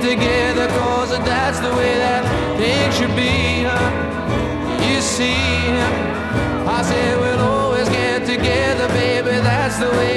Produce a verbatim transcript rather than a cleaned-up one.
together, cause that's the way that things should be. You see, I said we'll always get together, baby, that's the way